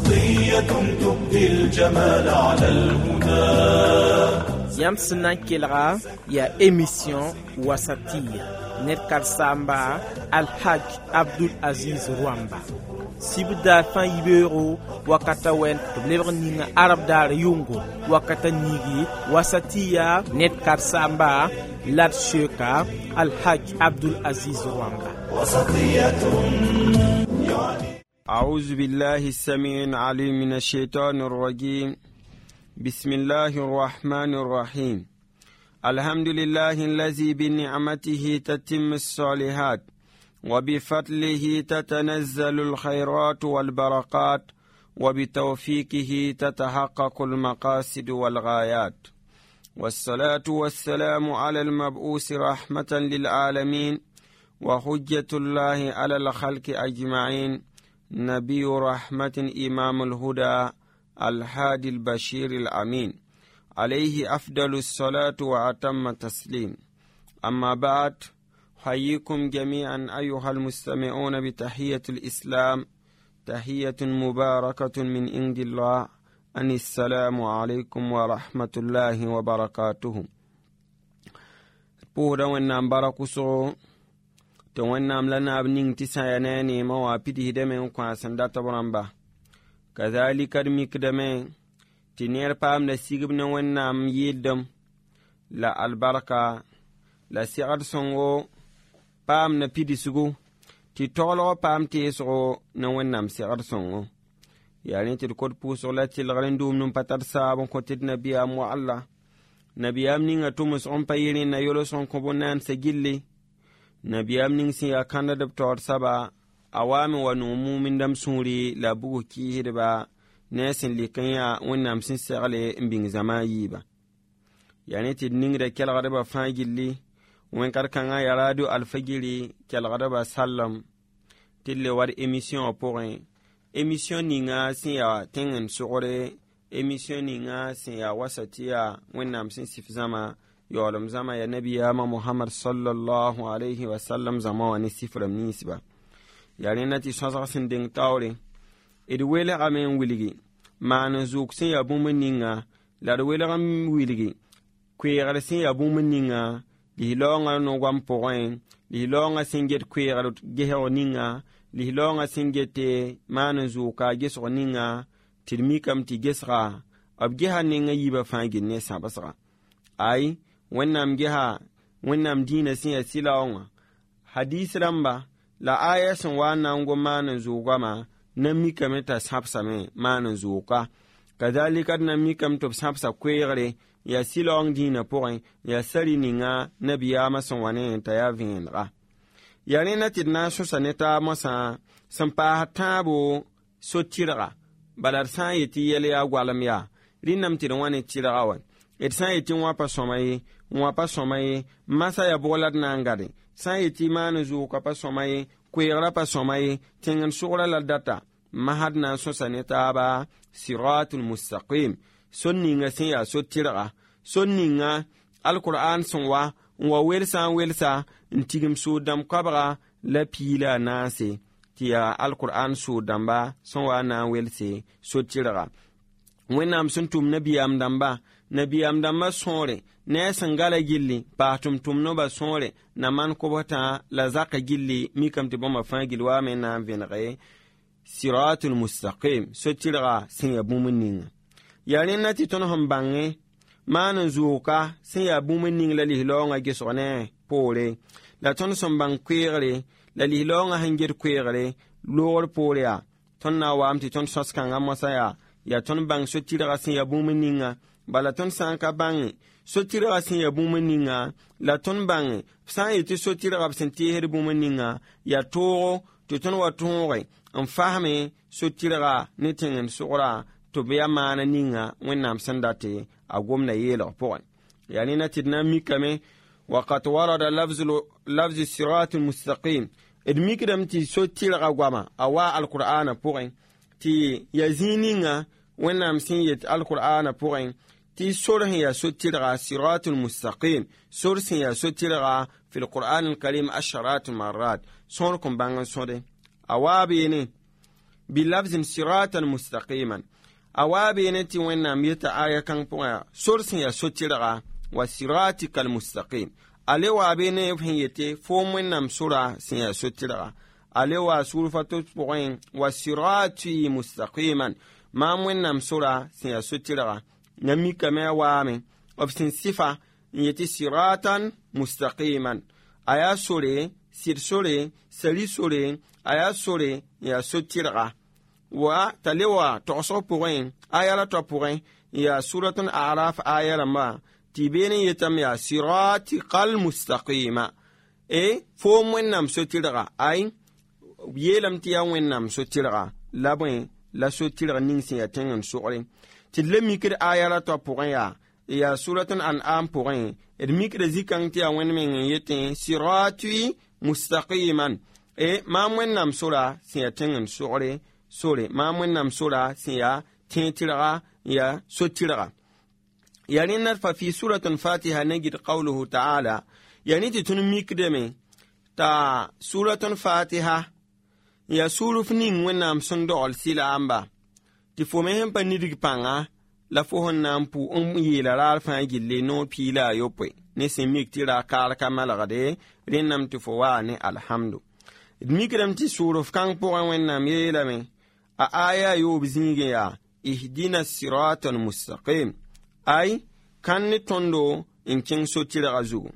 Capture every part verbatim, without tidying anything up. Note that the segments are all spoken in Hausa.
وسطية تبدي الجمال على الهدى. Yam sna kelga ya émission Wasatiya net karsamba Al-Haj Abdul Aziz Rwamba sibda fan yibero wakata wen lebr ninga arab dar yungo wakata nigi Wasatiya net karsamba lat sheka Al-Haj Abdul Aziz Rwamba. وسطية أعوذ بالله السميع العليم من الشيطان الرجيم. بسم الله الرحمن الرحيم. الحمد لله الذي بنعمته تتم الصالحات وبفضله تتنزل الخيرات والبركات وبتوفيقه تتحقق المقاصد والغايات. والصلاة والسلام على المبعوث رحمة للعالمين وحجة الله على الخلق أجمعين، نبي رحمة إمام الهدى الهادي البشير الأمين، عليه أفضل الصلاة وأتم التسليم. أما بعد، حييكم جميعا أيها المستمعون بتحية الإسلام، تحية مباركة من عند الله، أن السلام عليكم ورحمة الله وبركاته. بودا ونام بركوسو تو ونام لنا ابنين تسايناني موابده دمين كواسن داتا برنبا كذلك الميك دمين تنير بام لسيقبنا ونام يدم لا البركة لا سيغر سنغو بام نبيدي سغو تي تولو بام تيسغو نونام سيغر سنغو يعني تلكود بوسو لا تلغرندوم نمبتر سابن كتد نبيام وعلا نبيام نيغا تومس أمبايرين نيولو سنكوبونان سجلي nabiyam ning sin ya kanda da tor saba awami wa numu min dam suri la bugu ki hidba nesin likanya wonnam sin sagale mbing zamayi ba yani tid ning da kel gada ba fagilli wen kar kanga ya radio alfagiri kel gada ba sallam tille war émission point émission ninga sin ya tengen sore émission ninga sin ya wasatiya wonnam sin sifzama يولم زما يا نبي يا محمد صلى الله عليه وسلم زما وني سفر منيسبا يعني نتي سوسن دين تاوري اد ويلا امين ويلغي ما نزوك سي يا بومنينغا لا دو ويلا ام ويلغي كويغال سي يا بومنينغا دي لونغا نو غام بوين دي لونغا سينجيت كويغال جيهونينغا دي لونغا سينجيتي ما نزوكا جيسونينغا تلمي كام تي جيسرا اب جيهانينغا يبا فانجي نيسا بسرا اي wannam geha wannam dina sin ya silawa hadis ramba la ayasin wannan go manan zugama nan mika meta sapsa me manan zuka kadhalika nan mika mto sapsa kwere ya silawa dina point ya sari ninga nabiya masan wane ta ya vinra yani na tidna so saneta masa sampa tabo so tira balar san yiti yele ya gwalam ya rinam tiran wane tira awan et san yiti wa pa somaye wa pa somaye masa ya bolad nangade san yiti manu zu ka pa somaye kwera pa somaye tengan sura la data mahadna so saneta ba siratul mustaqim sunninga sin ya so tira sunninga alquran sunwa wa welsa welsa ntigim sudam kabra la pila nase tiya alquran sudamba sunwa na welse so tira wenam suntum nabiyam damba nabiyam damba sore ne sangala gilli patum tum no ba sore na man ko bata la zaka gilli mi kam te boma fangil wa men na venre siratul mustaqim so tira sin ya bumunin yani nati ton hambange man zuka sin ya bumunin la li longa gesone pole la ton som bang kwere la li longa hangir kwere lor pole ya ton na wa amti ton soskan amosaya ya ton bang so tira sin ya bumuninga bala ton sanka bang so tira sin ya bumuninga la ton bang san yiti so tira absen tiher bumuninga ya to to ton wa tonre en fahme so tira ne tingen sura to biya mana ninga wennam sandate a gomna yelo pon yani na tidna mikame وقد ورد لفظ لفظ الصراط المستقيم ادميكدم تي so tira gwama awa alqur'ana point ti yazininga wennam sin yet alqur'ana point ti surah ya sutira siratul mustaqim surah ya sutira fi alquran alkarim asharat marrat sonkum bangan sode awabi ni bilafzin siratan mustaqiman awabe ne ti wẽnnaam yeta aya kãng pʋgã sor sẽn yaa so-tɩrga wa siratikal mustaqim ale waabe ne f sẽn yete fo wẽnnaam sora sẽn yaa so-tɩrga ale wa surfato pʋgẽ wa sirati mustaqiman maam wẽnnaam sora sẽn yaa so-tɩrga na mikame a waame b sẽn sɩfa n yetɩ siratan mustaqiman a yaa sore sɩd sore sari sore a yaa sore n yaa so-tɩrga wa tale wa togsg pʋgẽ aya la toa pʋgẽ n yaa suratun araf aya rãmba tɩ been n yetame yaa siratikal mustaqima e fo wẽnnaam so-tɩrga ay yeelame tɩ yaa wẽnnaam so-tɩrga la bõe la so-tɩrg ning sẽn yaa tẽng n sogre tɩ d le mikd aya la toa pʋgẽ yaa yaa suratun an'am pʋgẽ d mikda zikãng tɩ yaa wẽnd meng n yetẽ sirati mustaqiman e maam wẽnnaam sora sẽn yaa tẽng n sogre sore maam wẽnnaam sora sẽn yaa tẽ tɩrga n yaa so-tɩrga ya rẽnna fa fi suratun fatiha negid qawluhu ta'ala yani tɩ tõnd mikdame t'a suratun fatiha n yaa suurf ning wẽnnaam sẽn dogl sɩlaamba tɩ fo me sẽn pa nidg pãnga la fo sẽn na n pu n yeela raar fãa gille noog piila a yopoe ne sẽn mik tɩ ra kaalka malgde rẽnnam tɩ fo waa ne alhamdu d mikdame tɩ suurf kãng pʋgẽ wẽnnaam yeelame a aya yoob zĩigẽ yaa ihdina sirata almustaqim ay kan ne tõndo n kẽng so-tɩrga zugu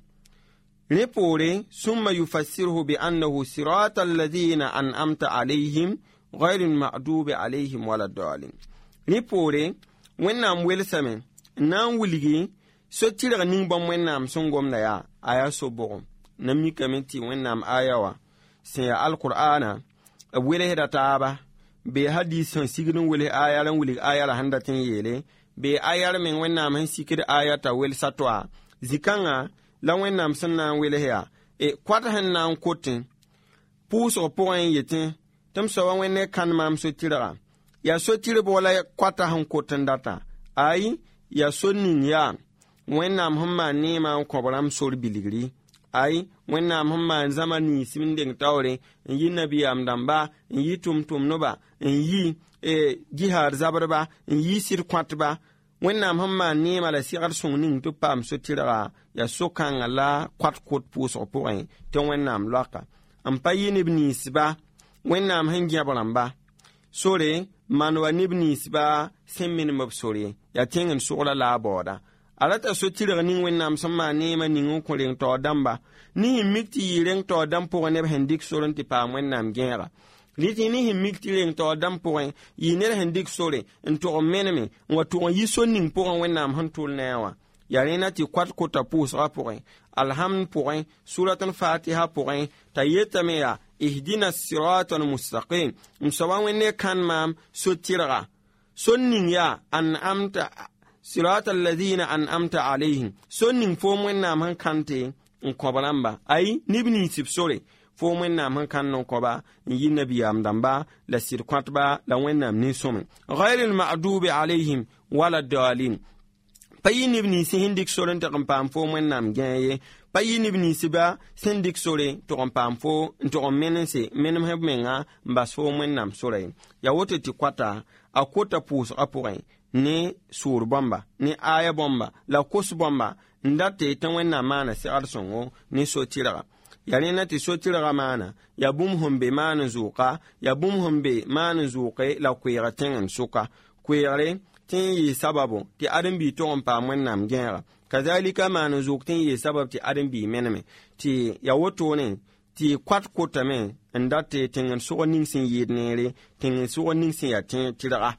rẽ poore summa yufassirhu bi annahu sirata alladina an'amta alayhim غير المغضوب عليهم ولا الضالين rẽ poore wẽnnaam welsame n na n wilgi so-tɩrg ning bãmb wẽnnaam sẽn gomda yaa a yaa so-bʋgem na mikame tɩ wẽnnaam aya wã sẽn yaa alqur'ana b welsda taaba bee hadis sẽn sigd n wels aya la n wilg aya la sẽn dat n yeele bee aya meng wẽnnaam sẽn sikd aya t'a welsa toa zikãngã la wẽnnaam sẽn na n wels yaa e koat sẽn na n kotẽ pʋʋsg pʋgẽ n yetẽ tɩ m soaba wẽnne kãn maam so-tɩrga yaa so-tɩrb wala koata sẽn kot n data ay yaa so-ning yaa wẽnnaam sẽn maan neemã n kõb rãmb sor bilgri ay wẽnnaam sẽn maan zãma niis n deng taoore n yɩ nabiyaam dãmba n yɩ tʋm-tʋmdba n yɩ gihaar zabdba n yɩ sɩd kõatba wẽnnaam sẽn maan neemã la segd sõng ning tɩ paam so-tɩrga yaa so-kãngã la koat kot pʋʋsg pʋgẽ tɩ wẽnnaam loaka n pa yɩ neb niisba wẽnnaam sẽn gẽb rãmba sore man wa neb niisba sẽn menem b sore yaa tẽng n sogla la a baooda a rata so-tɩrg ning wẽnnaam sẽn maan neemã ning n kõ reng taoor dãmba ne sẽn mik tɩ yɩ reng taoor dãmb pʋgẽ neb sẽn dɩk sor n tɩ paam wẽnnaam gẽega rɩtɩ ne sẽn mik tɩ reng taoor dãmb pʋgẽ yɩ ned sẽn dɩk sore n tʋg n meneme n wa tʋg n yɩ so-ning pʋgẽ wẽnnaam sẽn tʋl ne a wã yaa rẽna tɩ koat kota pʋʋsgã pʋgẽ alhamd pʋgẽ suratun fatiha pʋgẽ t'a yetame yaa ihdina sirata almustaqim m soaba wẽnne kãn maam so-tɩrga so-ning yaa an'amta sirata alladina an'amta alayhim so-ning fo wẽnnaam sẽn kãnte n kõb rãmba ay neb ninsb sore fo wẽnnaam sẽn kãnd n kõba n yɩ nabiyaam dãmba la sɩd kõatba la wẽnnaam nin-sõme غayr almagdubi alayhim wala dalin pa yɩ neb nins sẽn dɩk sor n tɩg n paam fo wẽnnaam gẽ ye pa yɩ neb ninsba sẽn dɩk sore tɩg n paam fo n tɩg n menense menem b menga n bas fo wẽnnaam sora ye yaa woto tɩ koata a kota pʋʋsgã pʋgẽ ne sʋʋr bãmba ne aya bãmba la kos bãmba n date tɩ wẽnnaam maana segd sõngo ne so-tɩrga yaa rẽna tɩ so-tɩrga maana yaa bũmb sẽn be maan n zʋʋka yaa bũmb sẽn be maan n zʋʋke la koeega tẽng n sʋka koeegre tɩ n yɩɩ sababo tɩ ãdem-bii tog n paam wẽnnaam gẽega kazalika maan n zʋʋk tɩ n yɩɩ sabab tɩ ãdem-bii meneme tɩ yaa wotone tɩ koat kotame n date tẽng n sʋg ning sẽn yɩɩd neere tẽng n sʋg ning sẽn yaa tɩrga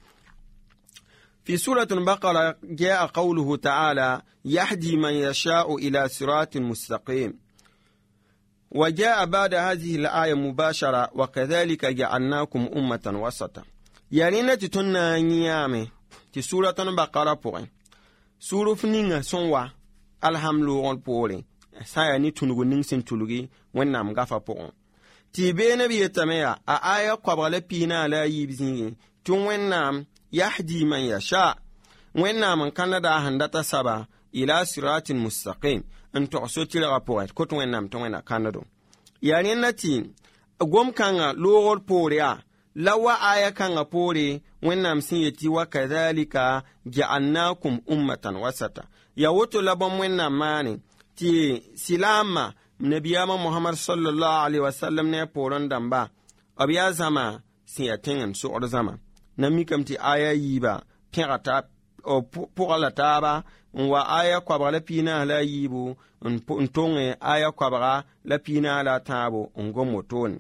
في سورة البقرة جاء قوله تعالى يهدي من يشاء إلى صراط مستقيم وجاء بعد هذه الآية مباشرة وكذلك جعلناكم أمة وسطا يارينا تتنا نيامي في سورة البقرة بوري سورة فنينة سنوا الحملو بوري سايا نتنغو ننسن تلغي ونام غفا بوري تيبين بيتميا آية قبل بينا لا يبزيني تون ونام يهدي من يشاء وإننا من كان دا هندتا سبا إلى صراط مستقيم أن تعصو تلغا بوغيت كتو وإننا متوينا كان دو يعني نتي قوم كان لغور بوريا lawa aya kanga pore wẽnnaam sẽn yetɩ wa kadhalika ja'alnakum ummatan wasata ya woto la bõmb wẽnnaam maane tɩ silama nabiyaamã mohamad sallallahu alaihi wasallam ne poorẽ dãmba b yaa zãma sẽn ya tẽng n sogd zãma na mikame tɩ aya yiiba pẽga ta pʋga la taaba n wa aya koabga la piinaas la a yiibu n tʋngẽ aya koabga la piinaas la a tãabo n gom wotone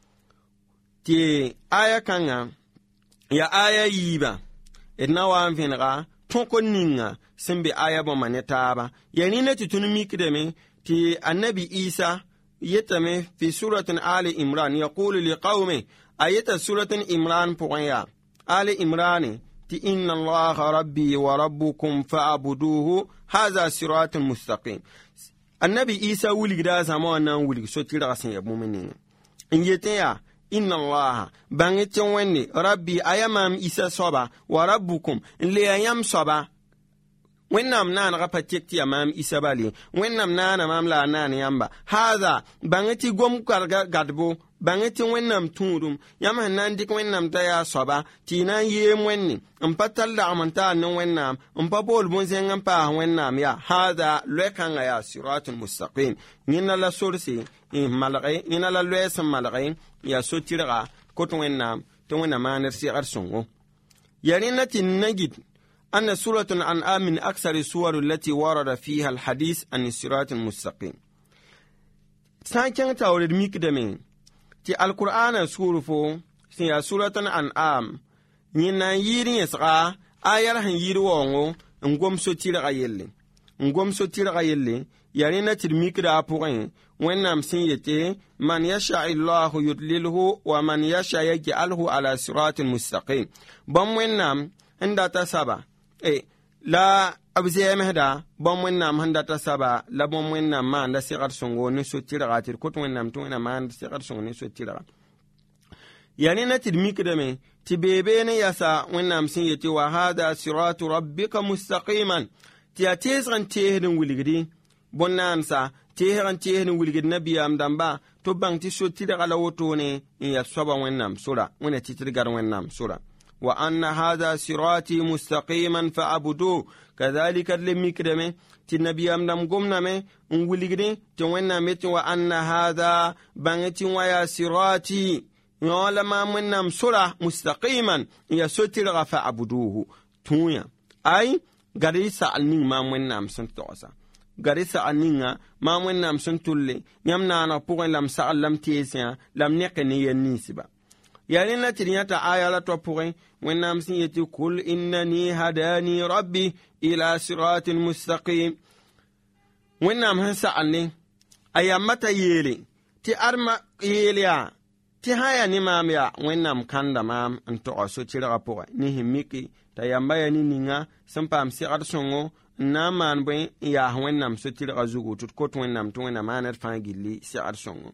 tɩ aya kãngã ya aya yiiba d na wa n vẽnega tõk ninga sẽn be aya bõmba ne taaba ya rẽna tɩ tõnd mikdame tɩ annabi isa yetame fi suratin ali imran yaqulu liqaume a yeta suratin imran pʋgẽ yaa ali imrane tɩ inna allaha rabbi wa rabbukum fa'buduhu hadha siratun mustaqim annabi isa wilgda zãma wã na n wilg so-tɩrga sẽn ya bũmb ninga n yetẽ yaa inna allaha bãngẽ tɩ wẽnde rabbi aya maam isa soaba wa rabbukum n le ya yãmb soaba wẽnnaam naanega pa tek tɩ ya maam isa bale wẽnnaam naana maam la a naan yãmba haada bãngẽ tɩ gom karga gadbo bãngẽ tɩ wẽnnaam tũudum yãmb sẽn na n dɩk wẽnnaam t'a yaa soaba tɩ y na n yeem wẽnne n pa tar lagm n taar ne wẽnnaam n pa bool bõn-zẽng n paas wẽnnaam yaa haada loɛ-kãngã yaa siratun mustaqim yẽnda la sorse n malge yẽna la loɛ sẽn malge yaa so-tɩrga kot wẽnnaam tɩ wẽnna maan d segd sõngo ya rẽnda tɩ n na git أن سورة الأنعام من أكثر السور التي ورد فيها الحديث عن الصراط المستقيم. سانكين تاورد ميكدمين تي القرآن سورة فو سي سورة الأنعام ينا ييري يسغا آيار هن ييروانغو نغم سوتير غايلي نغم سوتير غايلي يارينا ترميكدا أبوغين وإنام سيتي من يشاء الله يدلله ومن يشاء يجعله على صراط مستقيم بم وإنام هندata saba e la abze mehda bom wennam handata saba la bom wennam ma nda sigar songo ne so tiraga tir kot wennam to na ma nda sigar songo ne so tiraga yani na tidmikdame tibebe ne yasa wennam sin yeti wa hada siratu rabbika mustaqiman ti atesran tehden wuligidi bonnansa tehran tehden wuligidi nabiyam damba to bangti so tiraga la wotone in ya soba wennam sura wona titrigar wennam sura وأن هذا صراطي مستقيما فأعبدوه كذلك لمكرمه تنبي أمدام قمنا نقولي تونا مت وأن هذا بنتي ويا صراطي يعلم من سورة مستقيما يسوتر فأعبدوه تويا أي غريسة أني ما من سنتوسا غريسة أني ما من سنتولي يمنا أنا بقول لم سأل لم تيسيا لم نقني النسبة يعني نتريات آية لا تبغي وإنهم سيأتي كل إنني هداني ربي إلى صراط مستقيم وإنهم هنسألني أيام متى يلي تي أرما يليا تي هيا نمام يا وإنهم كان دمام أنتو أسو تيرا بغي نهم ميكي تيامبا يعني نينا سنبام سيغر سونغو نامان بين يا وإنهم سو تيرا زوغو تتكوت وإنهم تو وإنهم آنر فانجي لي سيغر سونغو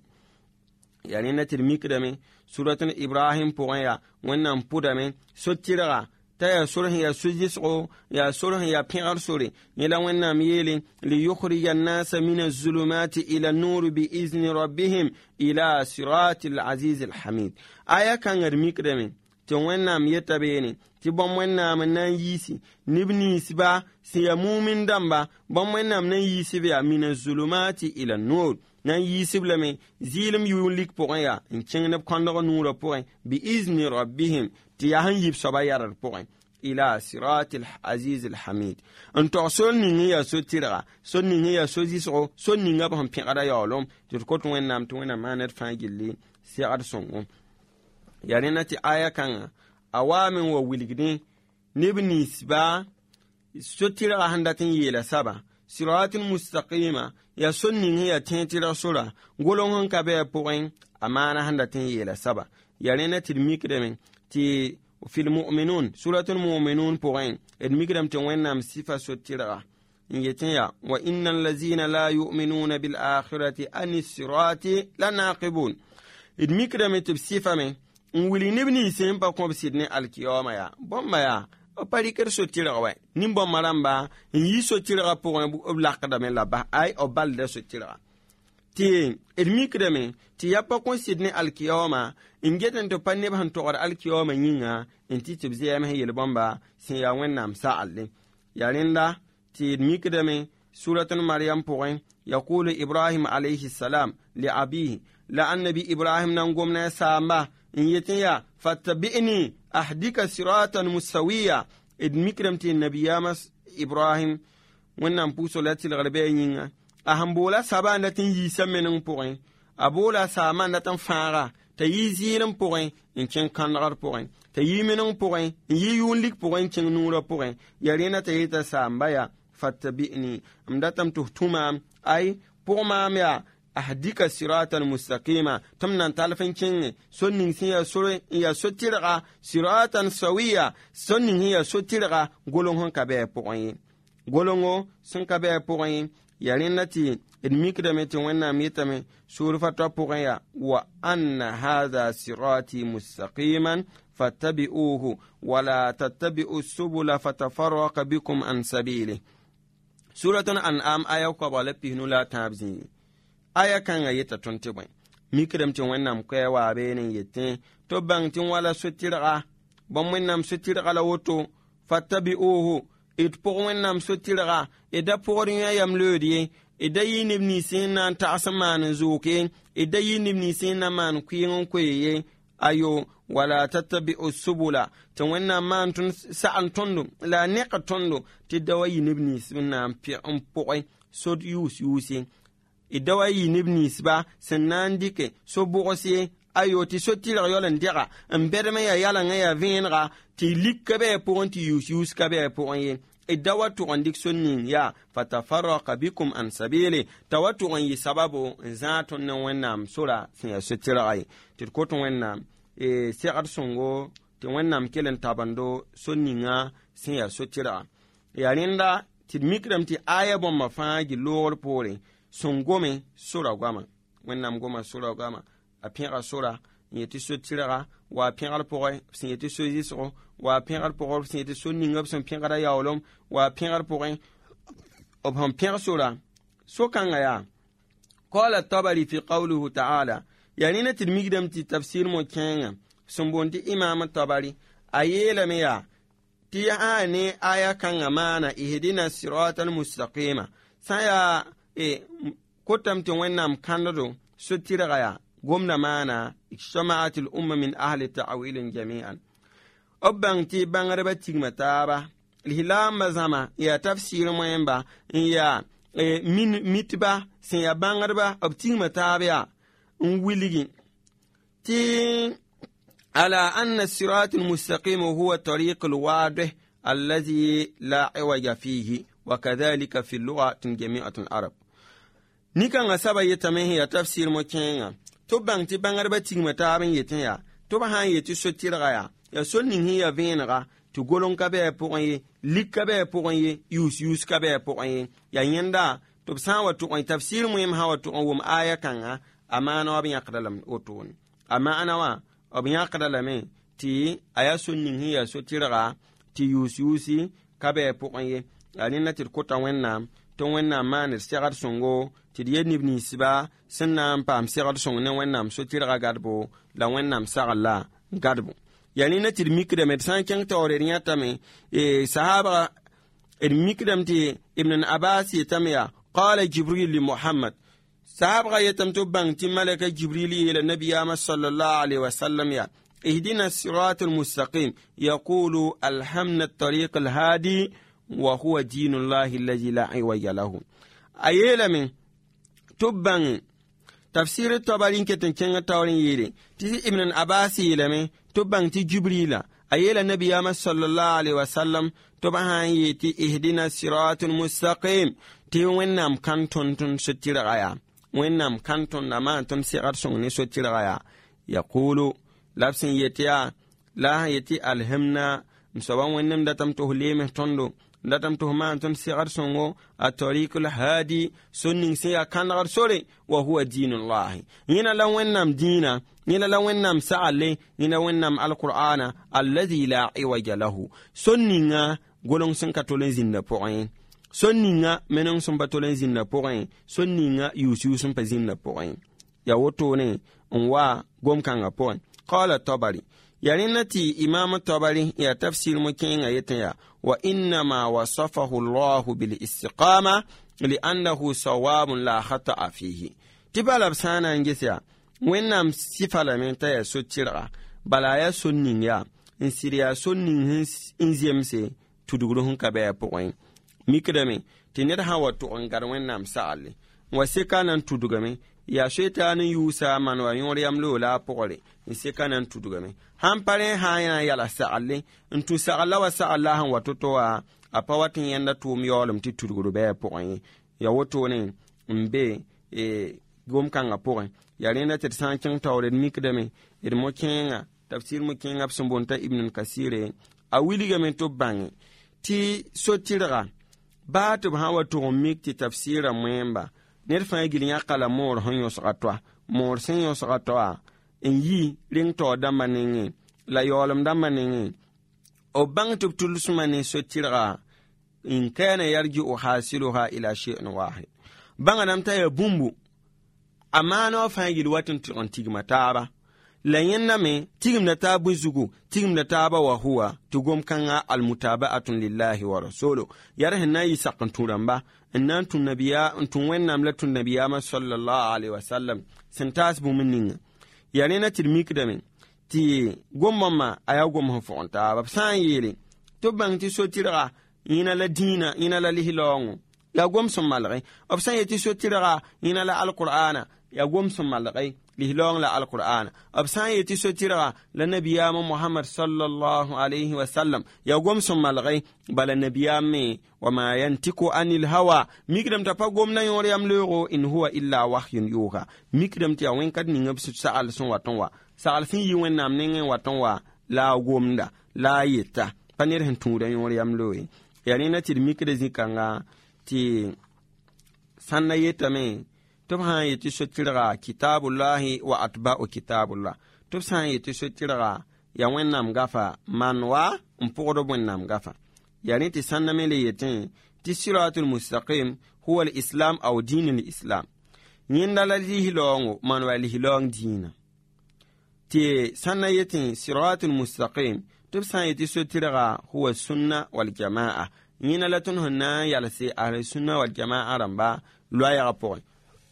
يعني نتر ميكدامي سورة إبراهيم بوغيا ونام بودامي سوتيرا تايا سورة يا سوجيسو يا سورة يا بيغر سوري يلا ونام يلي ليخرج الناس من الظلمات إلى النور بإذن ربهم إلى صراط العزيز الحميد آية كان ميكدامي تونام يتبيني تبام ونام نيسي نبني سبا سيامو من دمبا بام ونام نيسي بيا من الظلمات إلى النور nan yisib lame zilim yulik pokon ya in chengnab kondogo nura pokon bi izni rabbihim ti ya han yib soba yarar pokon ila siratil aziz al hamid an to sol ni ya so tira so ni ya so ziso so ni ngab han pinada ya olom tur ko to wennam to wena manet fangilli si ad songo yarina ti aya kan awamin wa wilgini nibni sba so tira handatin yela saba siratul mustaqima ya sunni ya tentira sura golon han ka be poin amana handa tin yela saba yarena tilmikdem ti fil mu'minun suratul mu'minun poin edmikdem tin wennam sifa sotira yetiya wa innal ladzina la yu'minuna bil akhirati anis sirati lanaqibun edmikdem tib sifa me wili nibni sempa ko bisidne alkiyama ya bomba ya pari ker so tira wa nimbo maramba yi so tira pour un lakda men là-bas ay o balde so tira ti ermikdame ti ya pa konsidne alkiyama ingeten to panne ban to alkiyama yinga inti tibziya me yel bomba sin ya wennam sa'alle yarinda ti ermikdame suratul maryam point yaqulu ibrahim alayhi salam li abihi la annabi ibrahim nan gomna samba in yetiya fattabi'ni ahdika siratan musawiya ermikdam ti nabiyama ibrahim wannan puso latil garbe yinga ahambola sabanda tin yi samenin point abola samanda tan fara ta yi zirin point in kin kanar point ta yi minin point in yi yunlik point kin nura point yarena ta yi ta sambaya fattabi'ni amdatam tuhtuma ai poma mya ahdika siratan mustaqima tamnan talfin kin sonnin siya sura ya sotira siratan sawiya sonnin ya sotira golon hon kabe point golongo sun kabe point yarinati idmikda meti wanna mitame surfa topuya wa anna hadha sirati mustaqiman fattabi'uhu wa la tattabi'u subula fatafarraqa bikum an sabili. Suratun an'am aya ko bala pihnu la tabzi aya kan ayata twenty-one mikdam tin wannan ko wa benin yete to bangtin wala sutira bon wannam sutira la woto fattabi'uhu it pour wennam sotira e da pour ya yam lodi e da yini ni sin nan ta asman zuke e da yini ni sin na man kuyin koyeye ayo wala tattabi'u subula to wennam man tun sa'an tondo la neqa tondo ti da wayini ni sin nan pi on poy so use use e da wayini ni sba sannan dike so bogose ayo ti sotira yolan dira mbedme ya yala ngaya vinra ti likkabe pour ti use use kabe pour yen idawatu on dictionning ya fatafarraqa bikum an sabili tawatu on yi sababu zatun nan wannan sura sun ya sutirai tirkotun wannan e sai ar songo ti wannan kelen tabando sonninga sun ya sutira yarinda tidmikram ti ayabon mafaji lor pore songome sura gwama wannan goma sura gwama a pira sura yeti sutira wa pingal pore sinyeti sozi so wa pingal pore sinyeti so ningab son pingara yawlom wa pingal pore ob ham pingal sura so kanga ya qala tabari fi qawlihi ta'ala yani na tilmigdam ti tafsir mo kenya sumbonti imam tabari ayela me ya ti ane aya kanga mana ihdina siratal mustaqima saya e kotamti wennam kandado so tiraga ya قمنا معنا اجتمعت الأمة من أهل التعويل جميعا أبنتي بانغربة تيغمتابا الهلام مزاما يا تفسير مهمبا يا من متبا سيا بانغربة أبتيغمتابا نوليغي تي على أن الصراط المستقيم هو الطريق الواضح الذي لا عوج فيه وكذلك في اللغة جميعة العرب نيكا نسابا يتمهي يا تفسير مكينغا to bang ti bangar ba tingma ta ban yete ya to ba han yete so tiraga ya ya so nin hiya venga to golon ka be pour yi lik ka be pour yi use use ka be pour yi ya yenda to san wa to on tafsir muhim ha wa to on aya kan amana wa bin yaqdalam otun ama ana wa obin yaqdalame ti aya so nin hiya so tiraga ti use use ka be pour yi ani na tir kota wenna to wenna man sigar songo ti de nibni siba sunna pam sigar songo ne wenna so tiraga gadbo la wenna sagalla gadbo yani na tir mikre medsan ken tawre nyata me e sahaba el mikram ti ibn abbas yatamiya qala jibril li muhammad sahaba yatam to bang ti malaka jibril ila nabiyya sallallahu alaihi wasallam ya اهدنا الصراط المستقيم يقول الحمد الطريق الهادي وهو دين الله الذي لا عوج له ayela min tubban tafsir tabarin keten kenga tawrin yire ti ibn abbas yelame tubban ti jibrila ayela nabiyya sallallahu alaihi wasallam tubahan yiti ihdina siratul mustaqim ti wennam kanton tun sotiraya wennam kanton nama ton sigar songni sotiraya yaqulu labsin yetiya la yeti alhamna msawan wennam datam to huleme tondo datam to ma ton sigar songo at-tariqul hadi sunnin siya kanar sore wa huwa dinullah yina la wennam dina yina la wennam sa'ale yina wennam alqur'ana alladhi la iwaja lahu sunninga golong sun katolen zinda point sonninga menong sum patolen zinna pokon sonninga yusu sum pa zinna pokon ya woto ne onwa gom kanga pokon qala tabari yarinati imam tabari ya tafsir mukin ayataya wa inna ma wasafahu Allah bil istiqama li'annahu sawabun la khata'a fihi tibala sana ngisa wennam sifala menta ya sotira balaya sonnin ya insiriya sonnin inzemse tuduguru hun kabe pokon mikdame tinir hawa to ongar wennam sa'ale wasika nan tudugame ya shaytanin yusa manwa yoriyam lola pokole insika nan tudugame hampare hayana yala sa'ale ntu sa'ala wa sa'ala han watotowa apawatin yanda tum yolum ti tuduguru be pokon ya woto ne mbe e gom kanga pokon ya rena tet sankin tawre mikdame irmo kenga tafsir mo kenga absumbonta ibn kasire a wiliga men to bangi ti sotira ba to hawa to mikti tafsira mwemba nerfa gilia kala mor honyo sakatwa mor senyo sakatwa en yi ring to damaningi la yolam damaningi o bang to tulusmani sotira in kana yarji o hasiluha ila shay'in wahid banga namta ya bumbu amana fa gil watin to tigma taba la yenna me tigim na tabu zugu tigim na taba wa huwa tugom kanga almutaba'atun lillahi wa rasulu yarhna yisaqan turamba innan tun nabiya tun wennam la tun nabiya ma sallallahu alaihi wasallam santas bu minnin yarena tirmik da men ti gomma aya gomma fonta ba san yele to bang ti so tira ina la dina ina la lihlong ya gom som malai of san yeti so tira ina la alqur'ana ya gom som malai lihlong la alquran absan yeti sotira la nabiyya muhammad sallallahu alayhi wa sallam ya gom som malgai bala nabiyya me wa ma yantiku anil hawa mikdam ta pa gom na yori am lego in huwa illa wahyun yuha mikdam ti awen kad ni ngab su sa'al son waton wa sa'al fin yi wen nam ningen waton wa la gomda la yeta panir hen tuure yori am loyi yani na ti mikde zikanga ti sanna yeta me tub han yeti sotira kitabullahi wa atba'u kitabullah tub san yeti sotira ya wennam gafa manwa mpodo wennam gafa yani ti sanna mele yetin ti siratul mustaqim huwa alislam aw dinul islam nyinda la lihilongo manwa lihilong dina ti sanna yetin siratul mustaqim tub san yeti sotira huwa sunna wal jamaa nyina la tun hunna yalsi ahli sunna wal jamaa ramba lo ya rapport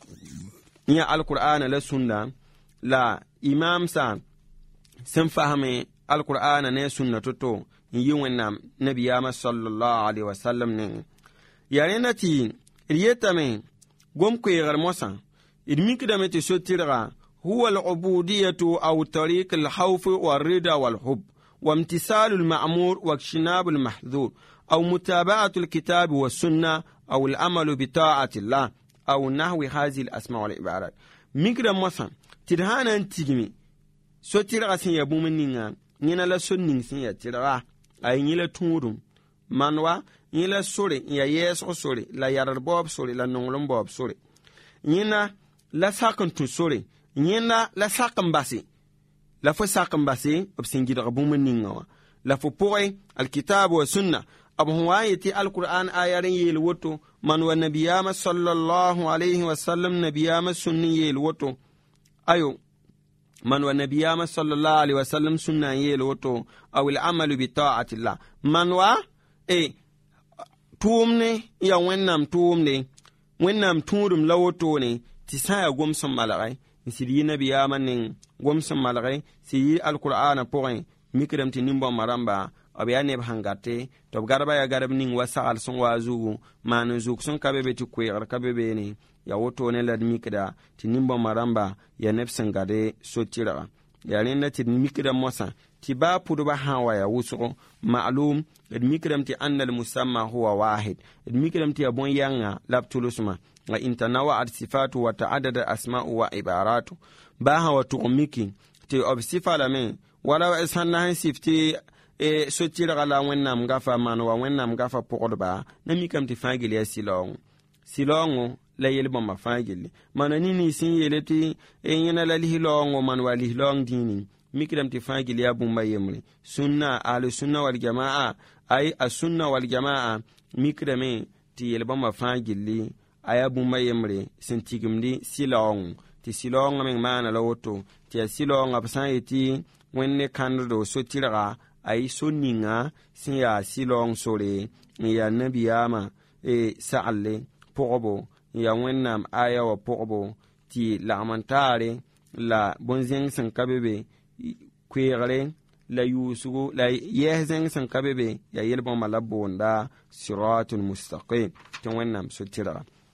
ya alquran la sunna la imam sa sun fahame alquran ne sunna toto yi wannan nabiyama sallallahu alaihi wasallam ne yare nati riyeta me gom ko yar mosa idmi kida meti sotira huwa al-ubudiyatu aw tariq al-khawf war-rida wal-hub وامتثال المأمور واجتناب المحظور أو متابعة الكتاب والسنة أو العمل بطاعة الله أو نحو هذه الأسماء والعبارات ميكرا مثلا تدهانا تيجمي سو تيرا سين يبو منينا نينا لا سنين سين يتيرا أي نيلا تورم manwa نيلا سوري يا يس سوري لا يارر بوب سوري لا نونغلم بوب سوري نينا لا ساكن تو سوري نينا لا ساكن باسي لا فو ساكن باسي بسنجي ربو منينا لا فو بوي الكتاب والسنة أبو هوايتي القرآن آيارين يلوتو من والنبيام صلى الله عليه وسلم نبيام سنة يلوتو أيو من والنبيام صلى الله عليه وسلم سنة يلوتو أو العمل بطاعة الله من و إيه تومني يا وينام تومني وينام تورم لوتوني تسايا قمصم ملغي سيدي نبيام نين قمصم ملغي سيدي القرآن بوغي مكرم تنمبو مرامبا abiya ne hangate to garba ya garab ning wasal sun wazu manu zuk sun kabebe ti kwegar kabebe ne ya woto ne lad mikda tinimba maramba ya nefsan gade sotira ya rinda ti mikda mosa ti ba puduba hawa ya wuso ma'lum id mikram ti anna al musamma huwa wahid id mikram ti abon yanga labtulusma wa intanawa al sifatu wa ta'addada asma'u wa ibaratu ba hawa tu miki ti ob sifala me wala isanna sifti e sotira gala wennam gafa manwa wennam gafa pokodba na mikam ti fagili ya silong silongo la yelbo ma fagili mana nini sin yeleti e yena la lihilongo manwa lihilong dini mikram ti fagili ya bumba yemri sunna al sunna wal jamaa ay as sunna wal jamaa mikrame tɩ yelbãmbã fãa gilli a yaa bũmba yembre sẽn tigimdi sɩlaoong tɩ sɩlaoongã meng maana la woto tɩ yaa sɩlaoongã b sã n yetɩ wẽnd ne kãnddo so-tɩrga a yɩ so-ninga sẽn yaa sɩlaoong sore n yaa nabiyaamã e sagle pʋgbo n yaa wẽnnaam aya wã pʋgbo tɩ lagm n taare la bõn-zẽng sẽn ka be be koeegre la yuusgu la yɛs-zẽng sẽn ka be be yaa yel-bãmbã la boonda siratul mustaqim tɩ wẽnnaam so-tɩrga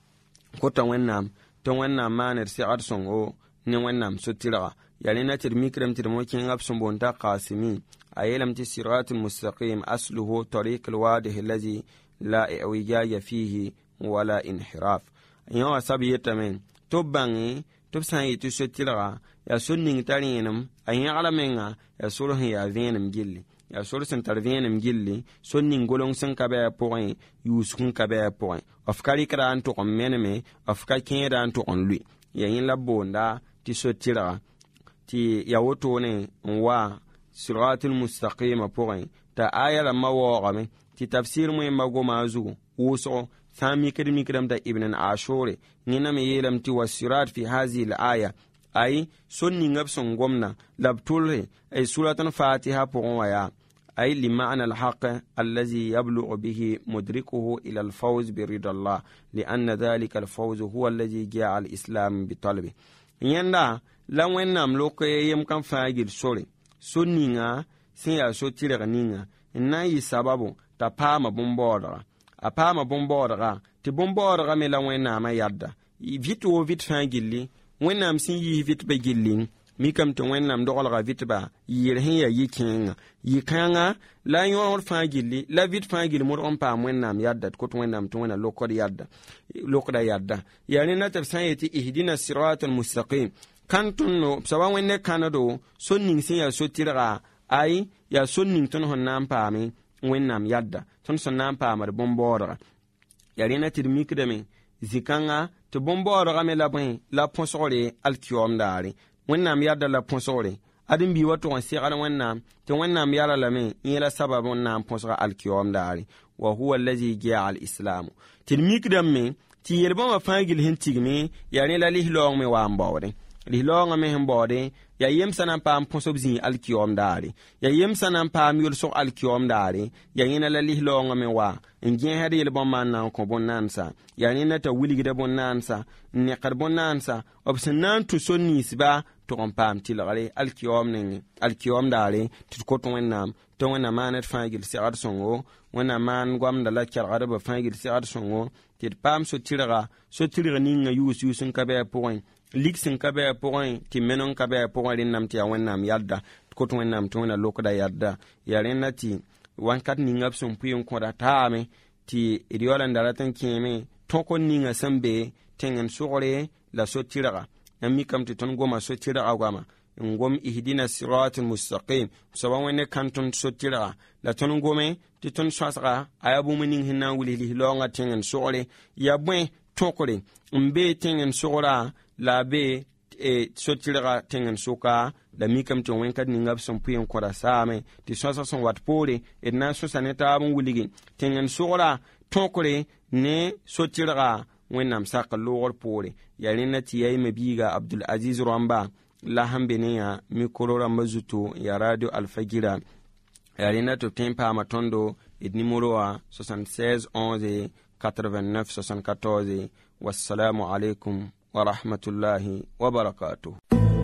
kota wẽnnaam tɩ wẽnnaam maan d segd sõngo ne wẽnnaam so-tɩrga yaa rẽnda tɩ d mikrame tɩ d mo-kẽngã b sẽn boond t'a qaasimi a yeelame tɩ siratul mustaqim asluhu tariq alwadih allazi la i'wijaja fihi wala inhiraf yã wã sab yetame tɩ b bãnge tɩ b sã n yetɩ so-tɩrga yaa sor ning t'a rẽenem a yãgra menga yaa sor sẽn yaa vẽenem gilli yaa sor sẽn tar vẽenem gilli sor ning golong sẽn ka bɩ a pʋgẽ yuusg n ka bɩ a pʋgẽ f ka rɩkda n tʋg n meneme f ka kẽeda n tʋg n lʋɩ yaa yẽ la boonda tɩ so-tɩrga tɩ yaa wotone n wa siratul mustaqima pʋgẽ t'a aya rãmbã waoogame tɩ tafsir moẽmbã goma a zugu wʋsgo sã n mikd mikdame t'a ibn ashore yẽname yeelame tɩ wa sirat fi hazihi l aya ay son ninga b sẽn gomna la b tʋlse ay suratun fatiha pʋgẽ wã yaa ay lima'na alhaq allazi yablughu bihi mudrikuhu ila alfawz birida Allah lianna dhalika alfawz huwa allazi jaa alislam bitalbi yẽnda la wẽnnaam lok yem kan fãa gil sore son ninga sẽn yaa so-tɩrg ninga n na n yɩ sababu t'a paama bõn-baoodga a paama bõn-baoodga tɩ bõn-baoodga me la wẽnnaamã yadda vɩt woo vɩt fãa gilli wẽnnaam sẽn yiis vɩtbã gilli mikame tɩ wẽnnaam doglga vɩtba yɩɩr sẽn yaa yi-kẽengã yɩ-kãngã la yõor fãa gilli la vɩt fãa gill modg n paam wẽnnaam yadda tɩ kot wẽnnaam tɩ wẽna lokd yadda lokda yadda yaa rẽnda tɩ b sã n yetɩ ihdina siratal mustaqim kãn tõndo b soaba wẽnd ne kãndo son ning sẽn yaa so-tɩrga ay yaa son ning tõnd sẽn na n paame wẽnnaam yadda tõnd sẽn na n paamd bõn-baoodga yaa rẽnda tɩ d mikdame zĩ-kãngã tɩ bõn-baoodga me la bõe la põsgre alkiyoom daare wẽnnaam yadda la põsgre adem-bii wa tʋg n segd wẽnnaam tɩ wẽnnaam yara lame yẽ la sabab n na n põsga alkiyoom daare wa huwa allazi jaa alislamu tɩ d mikdame tɩ yel-bãmbã fãa gill sẽn tigme yaa rẽ la lislaoong me waa n baoode lislaoongã me sẽn baoode yaa yemsã na n paam põsb zĩig alkiyoom daare yaa yemsã na n paam yʋlsg alkiyoom daare yaa yẽna la lislaoongã me wa n gẽesd yel-bãmbã n na n kõ bõn-naansa yaa rẽnda t'a wilgda bõn-naansa n nekd bõn-naansa b sẽn na n tũ son-niisba tʋg n paam tɩlgre alkiyoom nengẽ alkiyoom daare tɩ d kot wẽnnaam tɩ wẽnnaam maan d fãa gill segd sõngo wẽnnaam maan goamda la kelgdbã fãa gill segd sõngo tɩ d paam so-tɩrga so-tɩrg ninga yuus yuus n ka bɩ a pʋgẽ lik sẽn ka bɩ a pʋgẽ tɩ men n ka bɩ a pʋgẽ rẽnnam tɩ yaa wẽnnaam yadda tɩ kot wẽnnaam tɩ wẽna lokda yadda yaa rẽnda tɩ wãnkat ninga b sẽn pʋɩ n kõda taame tɩ d yaool n da rat n kẽeme tõkd ninga sẽn be tẽng n sʋgre la so-tɩrga na mikame tɩ tõnd goma so-tɩrga goama n gom ihdina siratul mustaqim soaba wẽnd ne kãn tõnd so-tɩrga la tõnd gome tɩ tõnd sõasga a yaa bũmb ning sẽn na n wilg lislaoongã tẽng n sʋgre yaa bõe tõkre n bee tẽng n sʋgra la a bee so-tɩrga tẽng n sʋka la mikame tɩ wẽnkad ninga b sẽn pʋɩ n kõda saame tɩ sõasg sẽn wat poore d na n sõsa ne taab n wilge tẽng n sʋgra tõkre ne so-tɩrga wẽnnaam sak n loogr poore yaa rẽnda tɩ yaa me biiga abdul aziz rãmba la sẽn be ne yã mikro rãmbã zutu yaa radio alfagira yaa rẽnda tɩ b tõe n paama tõndo d nimero wã soixante-seize onze quatre-vingt-neuf soixante-quatorze wassalamu alaikum wa rahmatullahi wa barakatuh.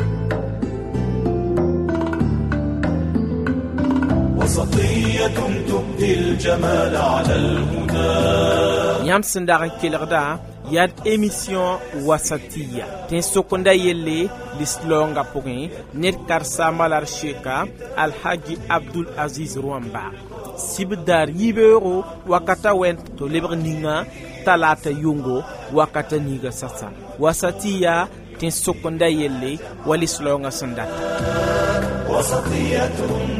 وسطية تبدي الجمال على الهدى yãmb sẽn dag n kelgda yaa émission wasatiya tẽ soknda yelle lislaoongã pʋgẽ ned karsaamba la d sheka alhaji abdul aziz rõamba sibdaar yibeoogo wakata wẽnd tɩ lebg ninga talata yʋngo wakata niga sasa wasatiya tẽ soknda yelle wa lislaoongã sẽn data وسطية